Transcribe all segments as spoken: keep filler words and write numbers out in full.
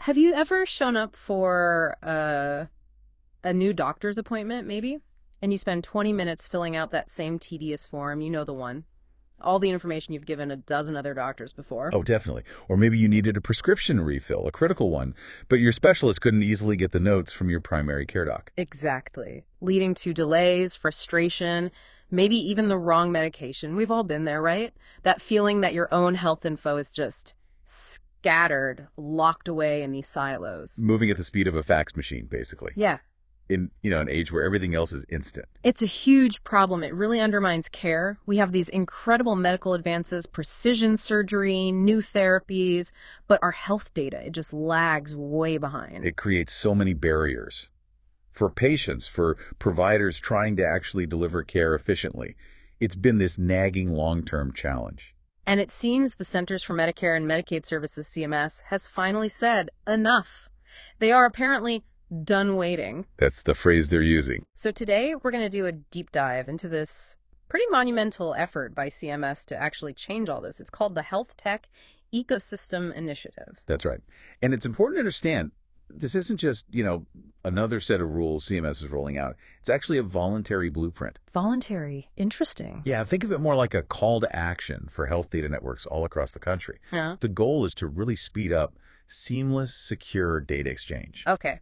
Have you ever shown up for a, a new doctor's appointment, maybe? And you spend twenty minutes filling out that same tedious form, you know the one. All the information you've given a dozen other doctors before. Oh, definitely. Or maybe you needed a prescription refill, a critical one, but your specialist couldn't easily get the notes from your primary care doc. Exactly. Leading to delays, frustration, maybe even the wrong medication. We've all been there, right? That feeling that your own health info is just scattered, locked away in these silos. Moving at the speed of a fax machine, basically. Yeah. In, you know, an age where everything else is instant. It's a huge problem. It really undermines care. We have these incredible medical advances, precision surgery, new therapies, but our health data, it just lags way behind. It creates so many barriers for patients, for providers trying to actually deliver care efficiently. It's been this nagging long-term challenge. And it seems the Centers for Medicare and Medicaid Services, C M S, has finally said enough. They are apparently done waiting. That's the phrase they're using. So today we're going to do a deep dive into this pretty monumental effort by C M S to actually change all this. It's called the Health Tech Ecosystem Initiative. That's right. And it's important to understand this isn't just, you know, another set of rules C M S is rolling out. It's actually a voluntary blueprint. Voluntary. Interesting. Yeah, think of it more like a call to action for health data networks all across the country. Yeah. The goal is to really speed up seamless, secure data exchange. Okay.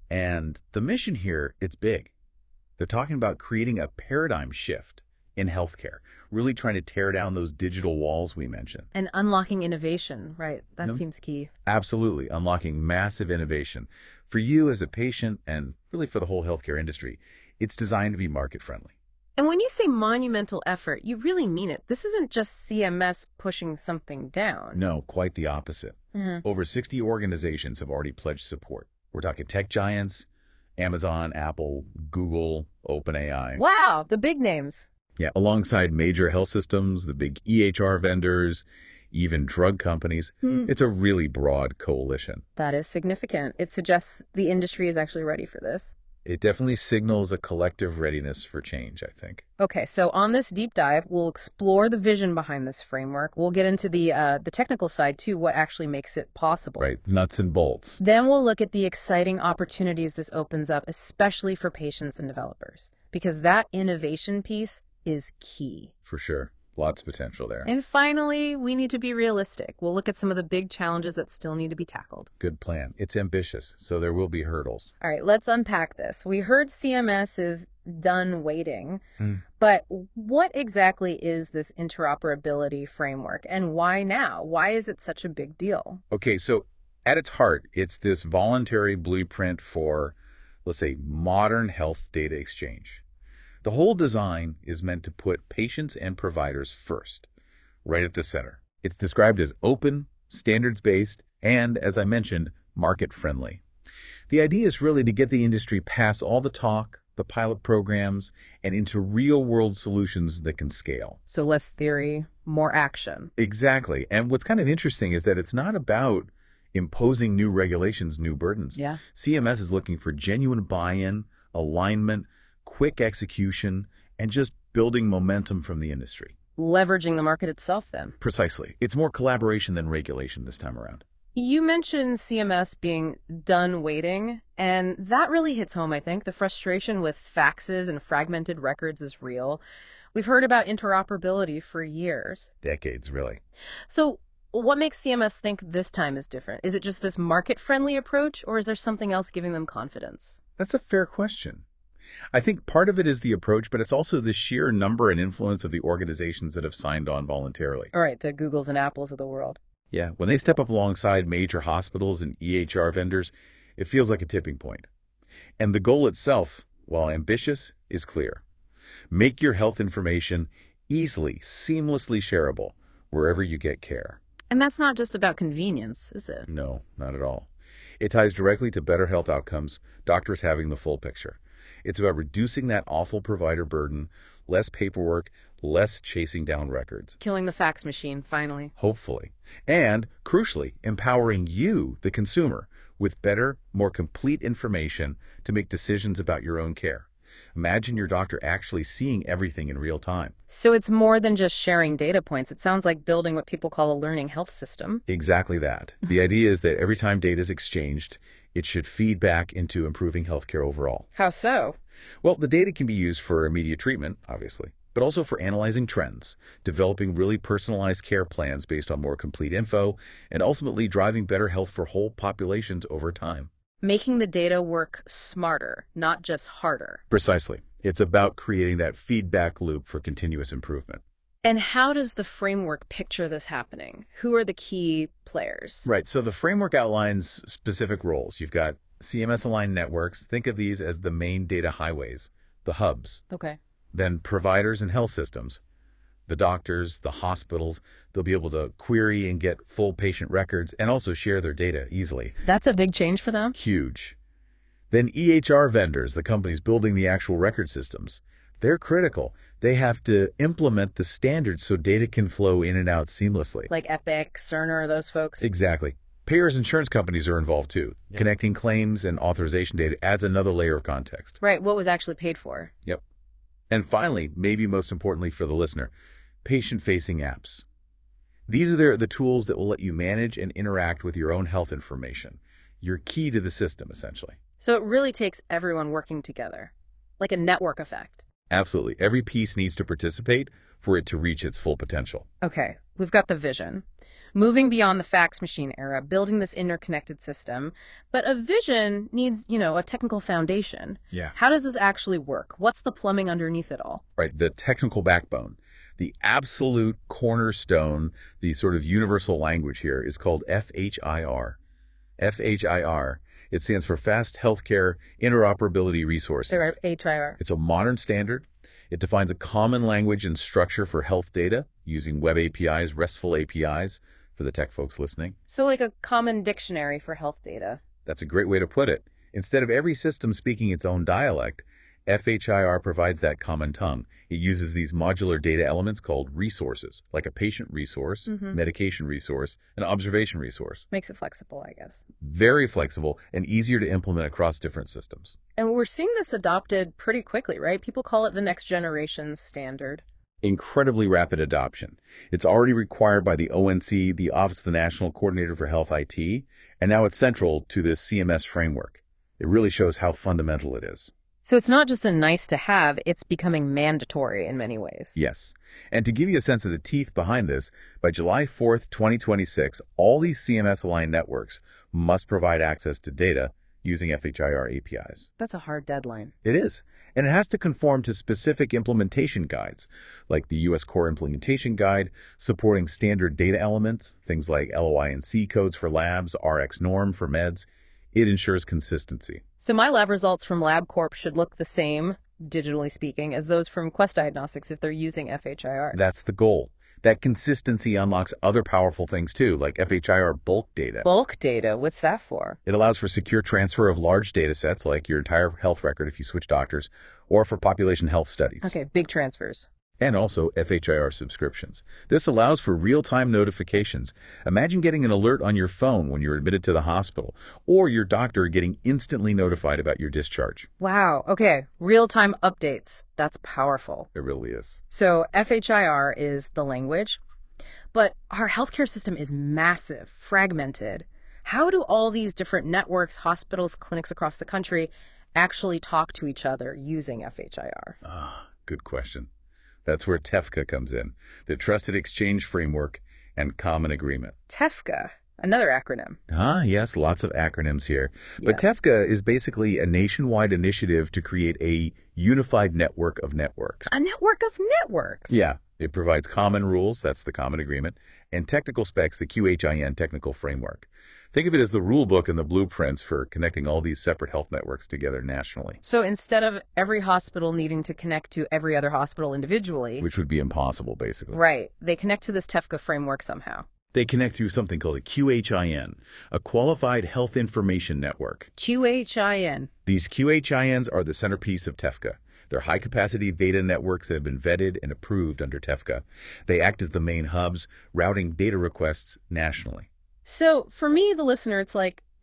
And the mission here, it's big. They're talking about creating a paradigm shift in healthcare, really trying to tear down those digital walls we mentioned. And unlocking innovation, right? That No. seems key. Absolutely, unlocking massive innovation. For you as a patient and really for the whole healthcare industry, it's designed to be market friendly. And when you say monumental effort, you really mean it. This isn't just C M S pushing something down. No, quite the opposite. Mm-hmm. Over sixty organizations have already pledged support. We're talking tech giants, Amazon, Apple, Google, OpenAI. Wow, the big names. Yeah, alongside major health systems, the big E H R vendors, even drug companies. Hmm. It's a really broad coalition. That is significant. It suggests the industry is actually ready for this. It definitely signals a collective readiness for change, I think. Okay, so on this deep dive, we'll explore the vision behind this framework. We'll get into the uh, the technical side, too, what actually makes it possible. Right, nuts and bolts. Then we'll look at the exciting opportunities this opens up, especially for patients and developers, because that innovation piece is key. For sure. Lots of potential there. And finally, we need to be realistic. We'll look at some of the big challenges that still need to be tackled. Good plan. It's ambitious, so there will be hurdles. All right, let's unpack this. We heard C M S is done waiting, Mm. but what exactly is this interoperability framework and why now? Why is it such a big deal? Okay, so at its heart, it's this voluntary blueprint for, let's say, modern health data exchange. The whole design is meant to put patients and providers first, right at the center. It's described as open, standards-based, and, as I mentioned, market-friendly. The idea is really to get the industry past all the talk, the pilot programs, and into real-world solutions that can scale. So less theory, more action. Exactly. And what's kind of interesting is that it's not about imposing new regulations, new burdens. Yeah. C M S is looking for genuine buy-in, alignment, quick execution, and just building momentum from the industry. Leveraging the market itself, then. Precisely. It's more collaboration than regulation this time around. You mentioned C M S being done waiting, and that really hits home, I think. The frustration with faxes and fragmented records is real. We've heard about interoperability for years. Decades, really. So what makes C M S think this time is different? Is it just this market-friendly approach, or is there something else giving them confidence? That's a fair question. I think part of it is the approach, but it's also the sheer number and influence of the organizations that have signed on voluntarily. All right, the Googles and Apples of the world. Yeah, when they step up alongside major hospitals and E H R vendors, it feels like a tipping point. And the goal itself, while ambitious, is clear. Make your health information easily, seamlessly shareable wherever you get care. And that's not just about convenience, is it? No, not at all. It ties directly to better health outcomes, doctors having the full picture. It's about reducing that awful provider burden, less paperwork, less chasing down records. Killing the fax machine, finally. Hopefully. And, crucially, empowering you, the consumer, with better, more complete information to make decisions about your own care. Imagine your doctor actually seeing everything in real time. So it's more than just sharing data points. It sounds like building what people call a learning health system. Exactly that. The idea is that every time data is exchanged, it should feed back into improving healthcare overall. How so? Well, the data can be used for immediate treatment, obviously, but also for analyzing trends, developing really personalized care plans based on more complete info, and ultimately driving better health for whole populations over time. Making the data work smarter, not just harder. Precisely. It's about creating that feedback loop for continuous improvement. And how does the framework picture this happening? Who are the key players? Right. So the framework outlines specific roles. You've got C M S-aligned networks. Think of these as the main data highways, the hubs. Okay. Then providers and health systems. The doctors, the hospitals, they'll be able to query and get full patient records and also share their data easily. That's a big change for them? Huge. Then E H R vendors, the companies building the actual record systems. They're critical. They have to implement the standards so data can flow in and out seamlessly. Like Epic, Cerner, those folks? Exactly. Payers, insurance companies are involved too. Yep. Connecting claims and authorization data adds another layer of context. Right, what was actually paid for. Yep. And finally, maybe most importantly for the listener, patient-facing apps. These are the tools that will let you manage and interact with your own health information. You're key to the system, essentially. So it really takes everyone working together, like a network effect. Absolutely. Every piece needs to participate for it to reach its full potential. Okay, we've got the vision. Moving beyond the fax machine era, building this interconnected system. But a vision needs, you know, a technical foundation. Yeah. How does this actually work? What's the plumbing underneath it all? Right, the technical backbone. The absolute cornerstone, the sort of universal language here is called F H I R. F H I R. It stands for Fast Healthcare Interoperability Resources. F H I R. It's a modern standard. It defines a common language and structure for health data using web A P Is, RESTful A P Is, for the tech folks listening. So like a common dictionary for health data. That's a great way to put it. Instead of every system speaking its own dialect, F H I R provides that common tongue. It uses these modular data elements called resources, like a patient resource, mm-hmm. medication resource, an observation resource. Makes it flexible, I guess. Very flexible and easier to implement across different systems. And we're seeing this adopted pretty quickly, right? People call it the next generation standard. Incredibly rapid adoption. It's already required by the O N C, the Office of the National Coordinator for Health I T, and now it's central to this C M S framework. It really shows how fundamental it is. So it's not just a nice to have, it's becoming mandatory in many ways. Yes. And to give you a sense of the teeth behind this, by July fourth, twenty twenty-six, all these C M S-aligned networks must provide access to data using F H I R A P Is. That's a hard deadline. It is. And it has to conform to specific implementation guides, like the U S Core Implementation Guide, supporting standard data elements, things like L O I N C codes for labs, R X norm for meds. It ensures consistency. So my lab results from LabCorp should look the same, digitally speaking, as those from Quest Diagnostics if they're using F H I R. That's the goal. That consistency unlocks other powerful things too, like F H I R bulk data. Bulk data? What's that for? It allows for secure transfer of large data sets, like your entire health record if you switch doctors, or for population health studies. Okay, big transfers. And also F H I R subscriptions. This allows for real-time notifications. Imagine getting an alert on your phone when you're admitted to the hospital, or your doctor getting instantly notified about your discharge. Wow, okay, real-time updates. That's powerful. It really is. So F H I R is the language, but our healthcare system is massive, fragmented. How do all these different networks, hospitals, clinics across the country actually talk to each other using F H I R? Ah, good question. That's where TEFCA comes in, the Trusted Exchange Framework and Common Agreement. TEFCA, another acronym. Ah, yes, lots of acronyms here. But Yeah. TEFCA is basically a nationwide initiative to create a unified network of networks. A network of networks. Yeah, it provides common rules, that's the Common Agreement, and technical specs, the Q H I N Technical Framework. Think of it as the rule book and the blueprints for connecting all these separate health networks together nationally. So instead of every hospital needing to connect to every other hospital individually, Which would be impossible, basically. right, they connect to this TEFCA framework somehow. They connect through something called a Q H I N, a Qualified Health Information Network. Q H I N. These Q H I Ns are the centerpiece of TEFCA. They're high-capacity data networks that have been vetted and approved under TEFCA. They act as the main hubs, routing data requests nationally. So for me, the listener, it's like,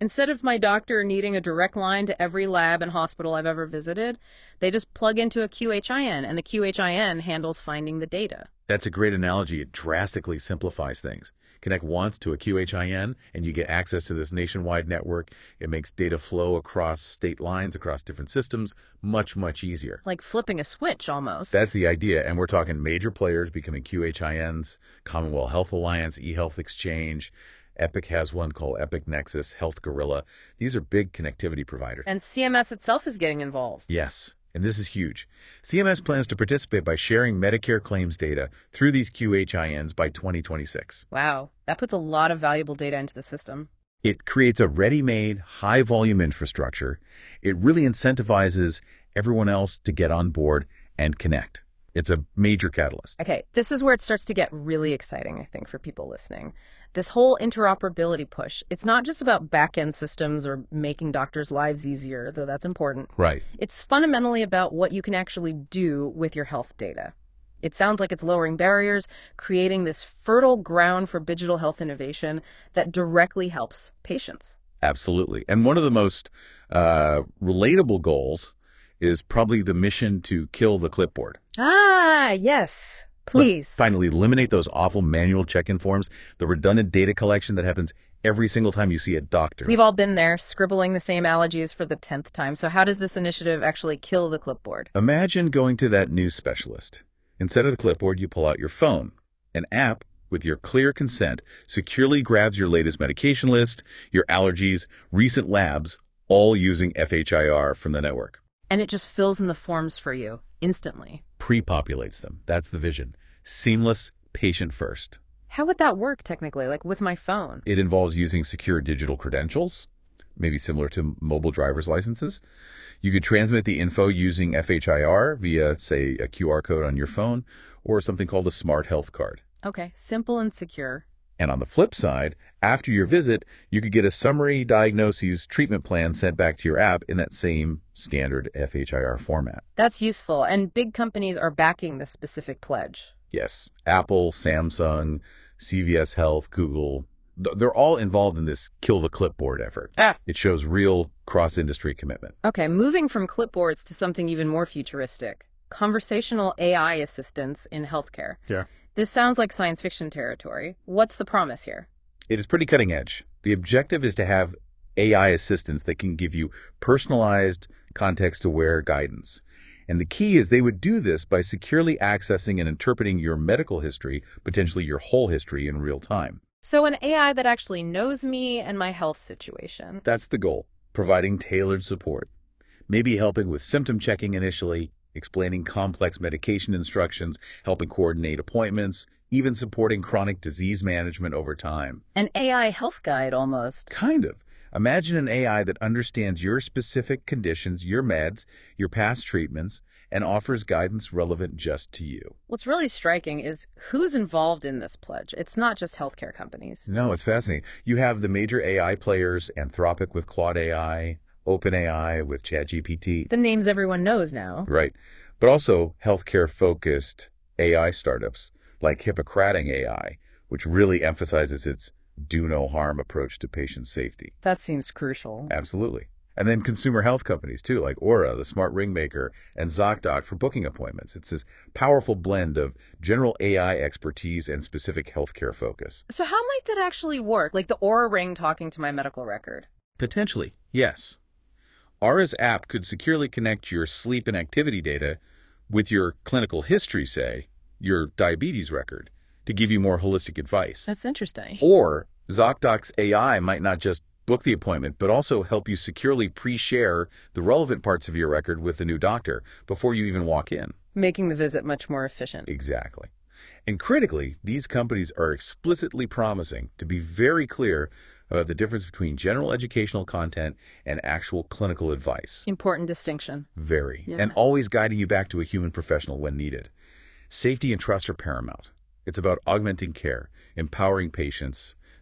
Instead of my doctor needing a direct line to every lab and hospital I've ever visited, they just plug into a Q H I N, and the Q H I N handles finding the data. That's a great analogy. It drastically simplifies things. Connect once to a Q H I N, and you get access to this nationwide network. It makes data flow across state lines, across different systems, much, much easier. Like flipping a switch, almost. That's the idea, and we're talking major players becoming Q H I Ns, Commonwealth Health Alliance, eHealth Exchange. Epic has one called Epic Nexus, Health Gorilla. These are big connectivity providers. And C M S itself is getting involved. Yes, and this is huge. C M S plans to participate by sharing Medicare claims data through these Q H I Ns by twenty twenty-six. Wow, that puts a lot of valuable data into the system. It creates a ready-made, high-volume infrastructure. It really incentivizes everyone else to get on board and connect. It's a major catalyst. Okay, this is where it starts to get really exciting, I think, for people listening. This whole interoperability push, it's not just about back-end systems or making doctors' lives easier, though that's important. Right. It's fundamentally about what you can actually do with your health data. It sounds like it's lowering barriers, creating this fertile ground for digital health innovation that directly helps patients. Absolutely. And one of the most uh, relatable goals is probably the mission to kill the clipboard. Ah, yes. Please. Finally, eliminate those awful manual check-in forms, the redundant data collection that happens every single time you see a doctor. We've all been there, scribbling the same allergies for the tenth time. So how does this initiative actually kill the clipboard? Imagine going to that news specialist. Instead of the clipboard, you pull out your phone. An app, with your clear consent, securely grabs your latest medication list, your allergies, recent labs, all using F H I R from the network. And it just fills in the forms for you, instantly. Pre-populates them. That's the vision. Seamless, patient first. How would that work, technically, like with my phone? It involves using secure digital credentials, maybe similar to mobile driver's licenses. You could transmit the info using F H I R via, say, a Q R code on your phone or something called a smart health card. Okay, simple and secure. And on the flip side, after your visit, you could get a summary diagnoses treatment plan sent back to your app in that same standard F H I R format. That's useful, and big companies are backing this specific pledge. Yes, Apple, Samsung, C V S Health, Google, they're all involved in this kill the clipboard effort. Ah. It shows real cross-industry commitment. Okay, moving from clipboards to something even more futuristic. Conversational A I assistance in healthcare. Yeah. This sounds like science fiction territory. What's the promise here? It is pretty cutting edge. The objective is to have A I assistants that can give you personalized, context-aware guidance. And the key is they would do this by securely accessing and interpreting your medical history, potentially your whole history in real time. So an A I that actually knows me and my health situation. That's the goal, providing tailored support. Maybe helping with symptom checking initially, explaining complex medication instructions, helping coordinate appointments, even supporting chronic disease management over time. An A I health guide, almost. Kind of. Imagine an A I that understands your specific conditions, your meds, your past treatments, and offers guidance relevant just to you. What's really striking is who's involved in this pledge. It's not just healthcare companies. No, it's fascinating. You have the major A I players, Anthropic with Claude A I, OpenAI with ChatGPT. The names everyone knows now. Right. But also healthcare-focused A I startups like Hippocratic A I, which really emphasizes its do-no-harm approach to patient safety. That seems crucial. Absolutely. And then consumer health companies, too, like Aura, the smart ring maker, and ZocDoc for booking appointments. It's this powerful blend of general A I expertise and specific healthcare focus. So how might that actually work? Like the Aura ring talking to my medical record? Potentially, yes. Aura's app could securely connect your sleep and activity data with your clinical history, say, your diabetes record, to give you more holistic advice. That's interesting. Or ZocDoc's A I might not just book the appointment, but also help you securely pre-share the relevant parts of your record with the new doctor before you even walk in. Making the visit much more efficient. Exactly. And critically, these companies are explicitly promising to be very clear about the difference between general educational content and actual clinical advice. Important distinction. Very. Yeah. And always guiding you back to a human professional when needed. Safety and trust are paramount. It's about augmenting care, empowering patients,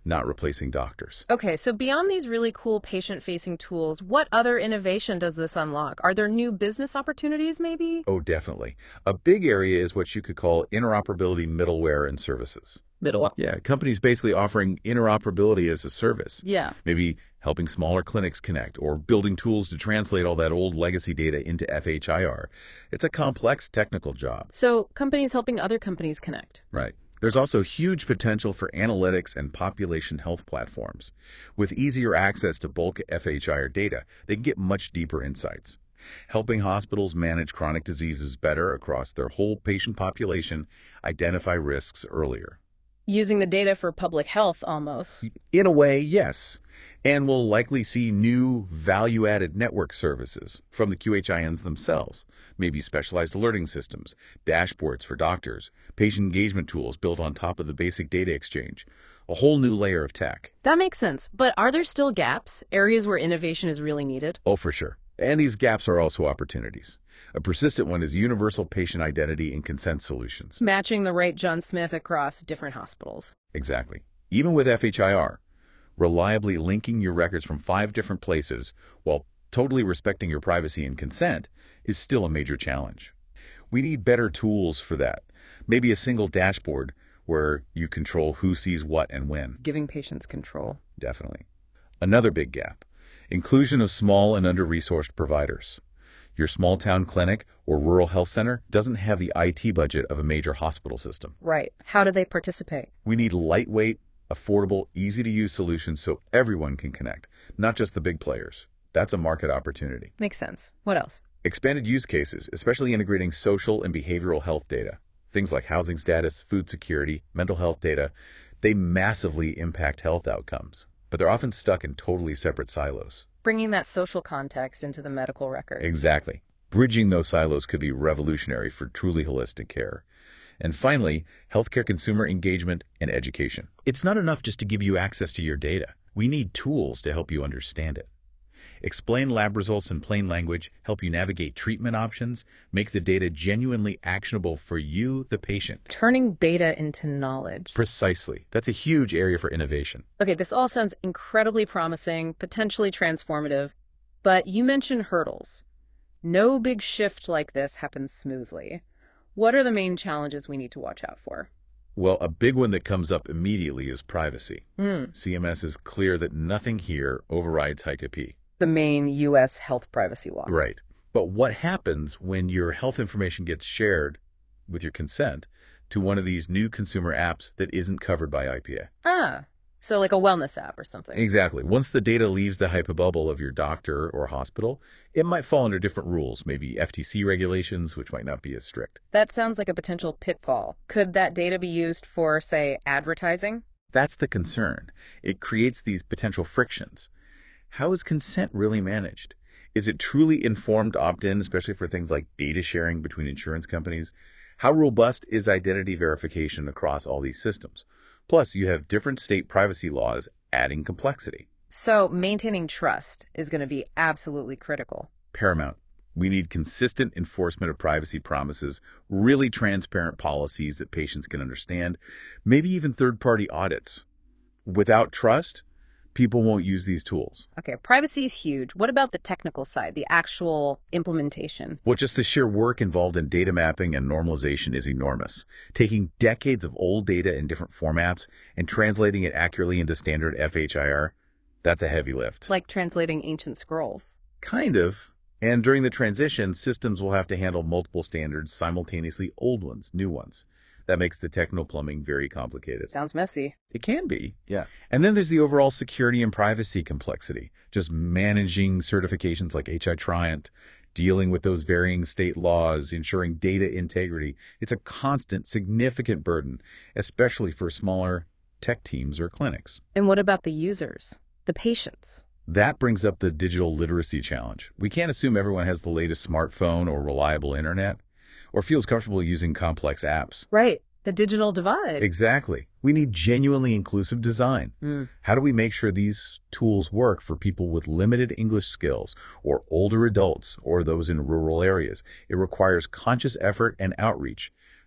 not replacing doctors. Okay, so beyond these really cool patient-facing tools, what other innovation does this unlock? Are there new business opportunities, maybe? Oh, definitely. A big area is what you could call interoperability middleware and services. Middle. Yeah, companies basically offering interoperability as a service. Yeah. Maybe helping smaller clinics connect or building tools to translate all that old legacy data into F H I R. It's a complex technical job. So companies helping other companies connect. Right. There's also huge potential for analytics and population health platforms. With easier access to bulk F H I R data, they can get much deeper insights. Helping hospitals manage chronic diseases better across their whole patient population, identify risks earlier. Using the data for public health, almost. In a way, yes. And we'll likely see new value-added network services from the Q H I Ns themselves, maybe specialized alerting systems, dashboards for doctors, patient engagement tools built on top of the basic data exchange, a whole new layer of tech. That makes sense. But are there still gaps, areas where innovation is really needed? Oh, for sure. And these gaps are also opportunities. A persistent one is universal patient identity and consent solutions. Matching the right John Smith across different hospitals. Exactly. Even with F H I R, reliably linking your records from five different places while totally respecting your privacy and consent is still a major challenge. We need better tools for that. Maybe a single dashboard where you control who sees what and when. Giving patients control. Definitely. Another big gap. Inclusion of small and under-resourced providers. Your small-town clinic or rural health center doesn't have the I T budget of a major hospital system. Right. How do they participate? We need lightweight, affordable, easy-to-use solutions so everyone can connect, not just the big players. That's a market opportunity. Makes sense. What else? Expanded use cases, especially integrating social and behavioral health data. Things like housing status, food security, mental health data, they massively impact health outcomes, but they're often stuck in totally separate silos. Bringing that social context into the medical record. Exactly. Bridging those silos could be revolutionary for truly holistic care. And finally, healthcare consumer engagement and education. It's not enough just to give you access to your data. We need tools to help you understand it. Explain lab results in plain language, help you navigate treatment options, make the data genuinely actionable for you, the patient. Turning data into knowledge. Precisely. That's a huge area for innovation. Okay, this all sounds incredibly promising, potentially transformative, but you mentioned hurdles. No big shift like this happens smoothly. What are the main challenges we need to watch out for? Well, a big one that comes up immediately is privacy. Mm. C M S is clear that nothing here overrides H I C A P. The main U S health privacy law. Right. But what happens when your health information gets shared with your consent to one of these new consumer apps that isn't covered by I P A? Ah, so like a wellness app or something. Exactly. Once the data leaves the HIPAA bubble of your doctor or hospital, it might fall under different rules, maybe F T C regulations, which might not be as strict. That sounds like a potential pitfall. Could that data be used for, say, advertising? That's the concern. It creates these potential frictions. How is consent really managed? Is it truly informed opt-in, especially for things like data sharing between insurance companies? How robust is identity verification across all these systems? Plus, you have different state privacy laws adding complexity. So maintaining trust is going to be absolutely critical. Paramount. We need consistent enforcement of privacy promises, really transparent policies that patients can understand, maybe even third-party audits. Without trust, people won't use these tools. Okay, privacy is huge. What about the technical side, the actual implementation? Well, just the sheer work involved in data mapping and normalization is enormous. Taking decades of old data in different formats and translating it accurately into standard F H I R, that's a heavy lift. Like translating ancient scrolls. Kind of. And during the transition, systems will have to handle multiple standards simultaneously, old ones, new ones. That makes the techno-plumbing very complicated. Sounds messy. It can be, yeah. And then there's the overall security and privacy complexity. Just managing certifications like H I Triant, dealing with those varying state laws, ensuring data integrity. It's a constant, significant burden, especially for smaller tech teams or clinics. And what about the users, the patients? That brings up the digital literacy challenge. We can't assume everyone has the latest smartphone or reliable internet, or feels comfortable using complex apps. Right. The digital divide. Exactly. We need genuinely inclusive design. Mm. How do we make sure these tools work for people with limited English skills, or older adults, or those in rural areas? It requires conscious effort and outreach.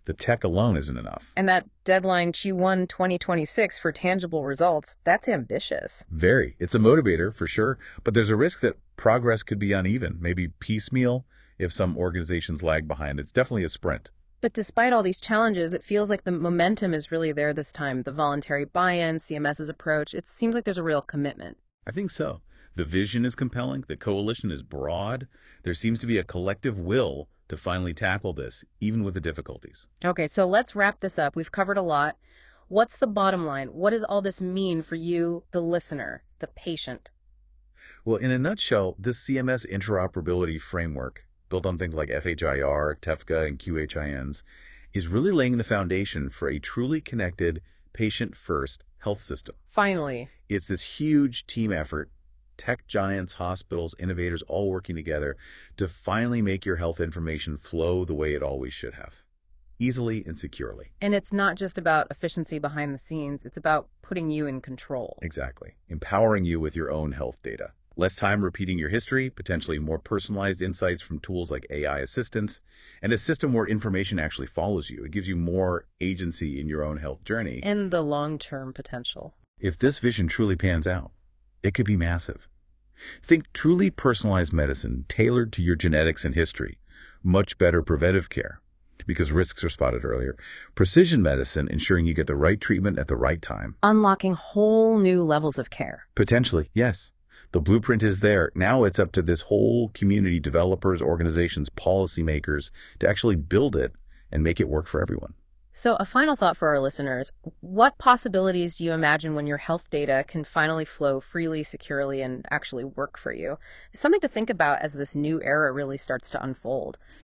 The tech alone isn't enough. And that deadline Q one twenty twenty-six for tangible results, that's ambitious. Very. It's a motivator for sure, but there's a risk that progress could be uneven, maybe piecemeal if some organizations lag behind. It's definitely a sprint. But despite all these challenges, it feels like the momentum is really there this time. The voluntary buy-in, CMS's approach, it seems like there's a real commitment. I think so. The vision is compelling. The coalition is broad. There seems to be a collective will to finally tackle this, even with the difficulties. Okay, so let's wrap this up. We've covered a lot. What's the bottom line? What does all this mean for you, the listener, the patient? Well, in a nutshell, this C M S interoperability framework, built on things like F H I R, TEFCA, and Q H I Ns, is really laying the foundation for a truly connected, patient-first health system. Finally. It's this huge team effort, tech giants, hospitals, innovators all working together to finally make your health information flow the way it always should have, easily and securely. And it's not just about efficiency behind the scenes. It's about putting you in control. Exactly. Empowering you with your own health data. Less time repeating your history, potentially more personalized insights from tools like A I assistance, and a system where information actually follows you. It gives you more agency in your own health journey. And the long-term potential. If this vision truly pans out, it could be massive. Think truly personalized medicine tailored to your genetics and history. Much better preventive care, because risks are spotted earlier. Precision medicine, ensuring you get the right treatment at the right time. Unlocking whole new levels of care. Potentially, yes. The blueprint is there. Now it's up to this whole community, developers, organizations, policymakers, to actually build it and make it work for everyone. So a final thought for our listeners. What possibilities do you imagine when your health data can finally flow freely, securely, and actually work for you? It's something to think about as this new era really starts to unfold.